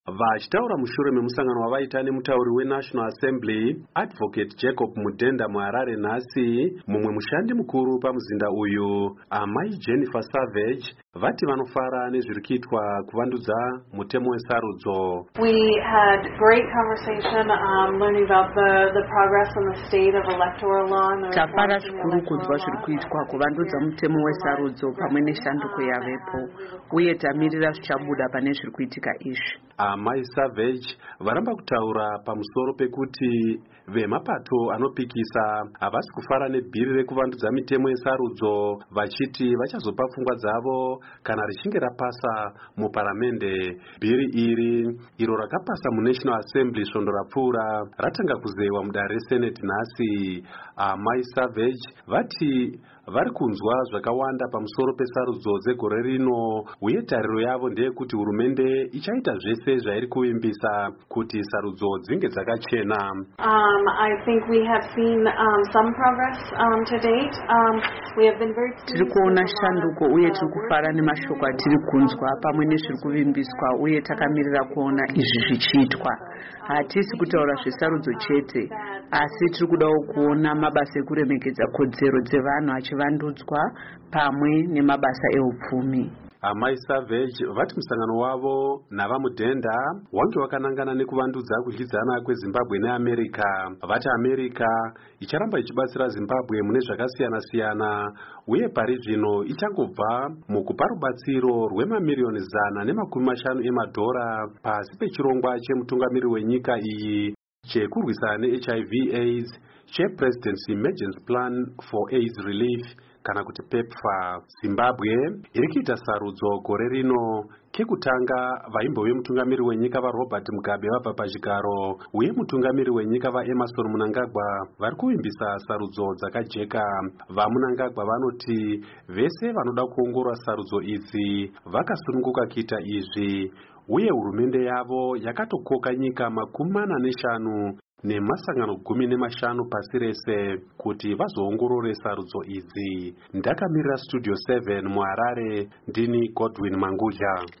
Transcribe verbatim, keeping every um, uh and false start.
Vachitaura mushure memusangano wavaita nemutauri weNational Assembly Advocate Jacob Mudenda muHarare nhasi, mumwe mushandi mukuru pamuzinda uyu, amai Jennifer Savage, vati vanofara nezviri kuitwa kuvandudza mutemo wesarudzo. We had great conversation um, learning about the, the progress in the state of electoral law. Tafara zvikuru kunzwa zviri kuitwa kuvandudza mutemo wesarudzo pamwe neshanduko yavepo, uye tamirira zvichabuda pane zviri kuitika izvi. Amai Savage varamba kutaura pamusoro pekuti vemapato anopikisa havasi kufara nebhiri rekuvandudza mitemo yesarudzo, vachiti vachazopa pfungwa dzavo kana richinge rapasa muparamende. Bhiri iri iro rakapasa muNational Assembly svondo rapfuura ratanga kuzewa mudare reSenate nhasi. Amai Savage vati vari kunzwa zvakawanda pamusoro pesarudzo dzegore rino, uye tariro yavo ndeyekuti hurumende ichaita zvese zvairi kuvimbisa kuti sarudzo dzinge dzakachena. Um, I think we have seen um, some progress um, to date. Um, we have been very tiri kuona shanduko uye tiri kufara nemashoko atiri kunzwa pamwe nezviri kuvimbiswa, uye takamirira kuona izvi zvichiitwa. Hatisi kutaura zvesarudzo chete, asi tiri kudawo kuona mabasa ekuremekedza kodzero dzevanhu achivandudzwa pamwe nemabasa eupfumi. Amai Savage vati musangano wavo navaMudenda wange wakanangana nekuvandudza kudyidzana kweZimbabwe neAmerica. Vati America icharamba ichibatsira Zimbabwe mune zvakasiyana-siyana, uye pari zvino ichangobva mukupa rubatsiro rwemamiliyoni zana nemakumi mashanu emadhora pasi pechirongwa chemutungamiri wenyika iyi chekurwisana neH I V AIDS chePresident's Emergency Plan for AIDS Relief kana kuti PEPFAR. Zimbabwe iri kuita sarudzo gore rino kekutanga vaimbove mutungamiri wenyika vaRobert Mugabe vabva pachigaro, uye mutungamiri wenyika vaEmerson Mnangagwa vari kuvimbisa sarudzo dzakajeka. VaMnangagwa vanoti vese vanoda kuongorora sarudzo idzi vakasununguka kuita izvi, uye hurumende yavo yakatokoka nyika makumi mana neshanu nemasangano gumi nemashanu pasi rese kuti vazoongorore sarudzo idzi. Ndakamirira Studio seven muHarare, ndini Godwin Manguja.